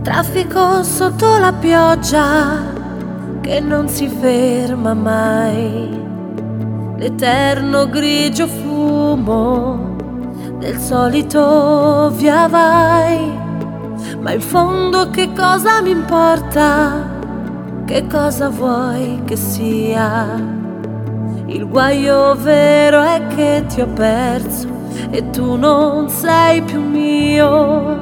Traffico sotto la pioggia che non si ferma mai, l'eterno grigio fumo del solito via vai. Ma in fondo che cosa mi importa, che cosa vuoi che sia? Il guaio vero è che ti ho perso e tu non sei più mio.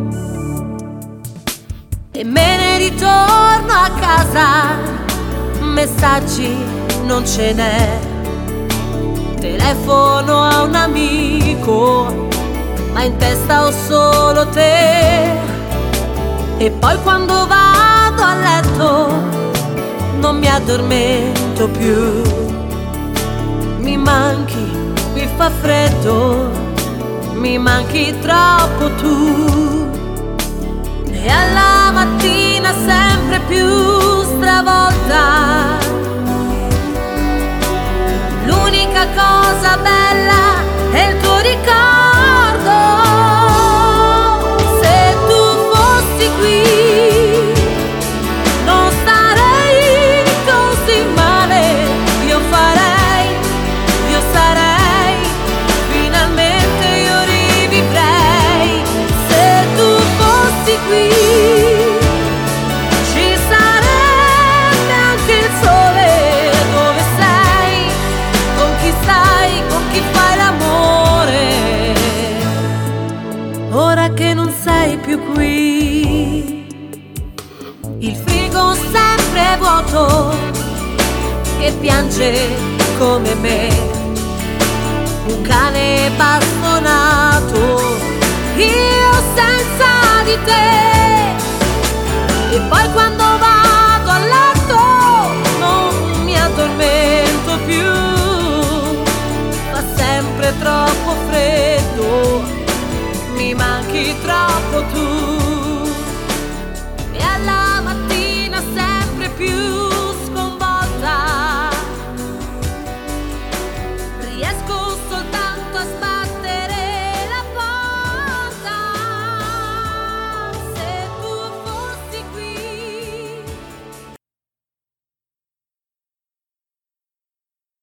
E me ne ritorno a casa, messaggi non ce n'è, telefono a un amico, ma in testa ho solo te. E poi quando vado a letto non mi addormento più, mi manchi, mi fa freddo, mi manchi troppo tu. E alla mattina sempre più stravolta, l'unica cosa bella è il tuo ricordo. Se tu fossi qui non starei così male, io sarei, finalmente io rivivrei. Se tu fossi qui ci sarebbe anche il sole. Dove sei? Con chi stai? Con chi fai l'amore? Ora che non sei più qui, il frigo sempre vuoto che piange come me, un cane bastonato, io senza di te. E poi quando